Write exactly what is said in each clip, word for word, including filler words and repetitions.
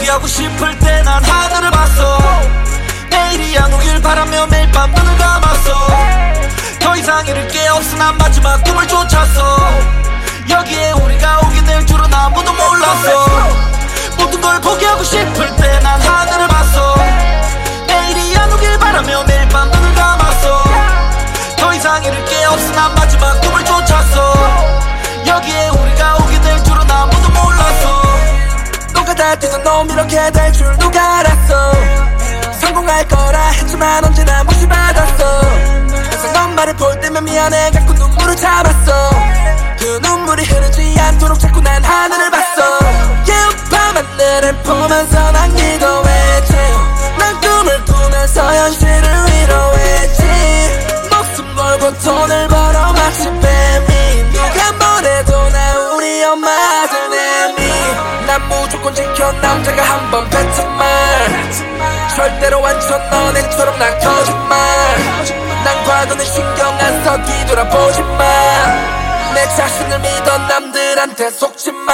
포기하고 싶을 때 난 하늘을 봤어. 내일이 안 오길 바라며 매일 밤 눈을 감았어. 더 이상 잃을 게 없어. 난 마지막 꿈을 쫓았어. 여기에 우리가 오게 될 줄은 아무도 몰랐어. 모든 걸 포기하고 싶을 때 난 하늘을 봤어. 내일이 안 오길 바라며 매일 밤 눈을 감았어. 더 이상 잃을 게 없어. 난 마지막 꿈을 쫓았어. 여기에 우리가 오게 될 줄은 아무도 몰랐어. 누가 다 뛰는 놈 이렇게 될 줄 누가 알았어. 성공할 거라 했지만 언제나 무시받았어. 항상 넌 말을 볼 때면 미안해 갖고 눈물을 참았어. 그 눈물이 흐르지 않도록 자꾸 난 하늘을 봤어. 예쁜 하늘을 보면서 난 기도했지. 난 꿈을 꾸면서 현실을 위로했지. 목숨 걸고 돈을 벌어 마치 뱀이. 누가 뭐래도 나 우리 엄마 아들 내미. 난 무조건 지켜 남자가 한 번 뱉은 말. 절대로 완전 너네처럼 난 거짓말. 난 과거는 신경 안 써 뒤돌아보지 마. 내 자신을 믿어 남들한테 속지 마.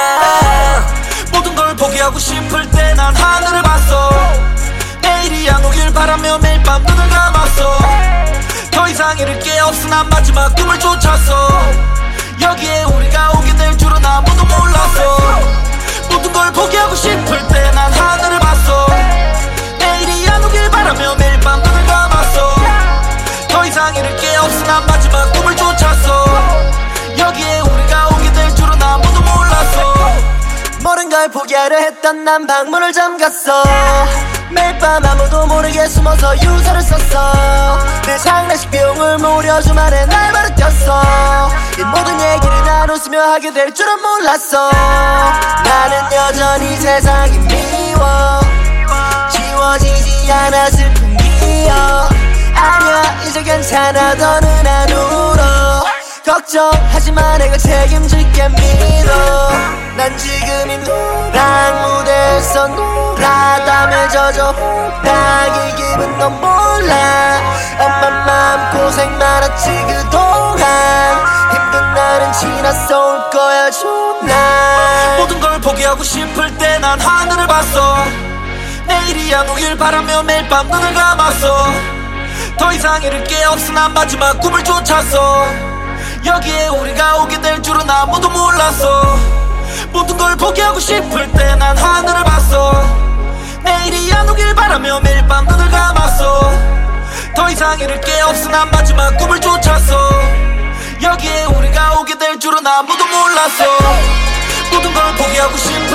모든 걸 포기하고 싶을 때 난 하늘을 봤어. 내일이 안 오길 바라며 매일 밤 눈을 감았어. 더 이상 잃을 게 없어. 난 마지막 꿈을 쫓았어. 여기에 우리가 오게 될 줄은 아무도 몰랐어. 모든 걸 포기하고 싶을 때 난 하늘을 봤어. 내일이 안 오길 바라며 매일 밤 눈을 감았어. 더 이상 잃을 게 없어. 난 마지막 꿈을 쫓았어. 여기에 우리가 오게 될 줄은 아무도 몰랐어. 모든 걸 포기하려 했던 난 방문을 잠갔어. 매일 밤 아무도 모르게 숨어서 유서를 썼어. 내 장례식 비용을 모으려 주말에 날 버릇겼어. 이 모든 얘기를 난 웃으며 하게 될 줄은 몰랐어. 나는 여전히 세상이 미워. 지워지지 않아 슬픈 기억. 아니야 이제 괜찮아 더는 안 울어. 걱정하지마 내가 책임질게 믿어. 난 지금 이 노란 무대에서 노랗다며 젖어 호랑이 기분 넌 몰라. 엄마 마음고생 많았지 그동안. 힘든 날은 지났어 올 거야 좋은 날. 모든 걸 포기하고 싶을 때 난 하늘을 봤어. 내일이 안 오길 바라며 매일 밤 눈을 감았어. 더 이상 잃을 게 없어. 난 마지막 꿈을 쫓았어. 여기에 우리가 오게 될 줄은 아무도 몰랐어. 모든 걸 포기하고 싶을 때 난 하늘을 봤어. 내일이 안 오길 바라며 매일 밤 눈을 감았어. 더 이상 잃을 게 없어. 난 마지막 꿈을 쫓았어. 여기에 우리가 오게 될 줄은 아무도 몰랐어. 모든 걸 포기하고 싶을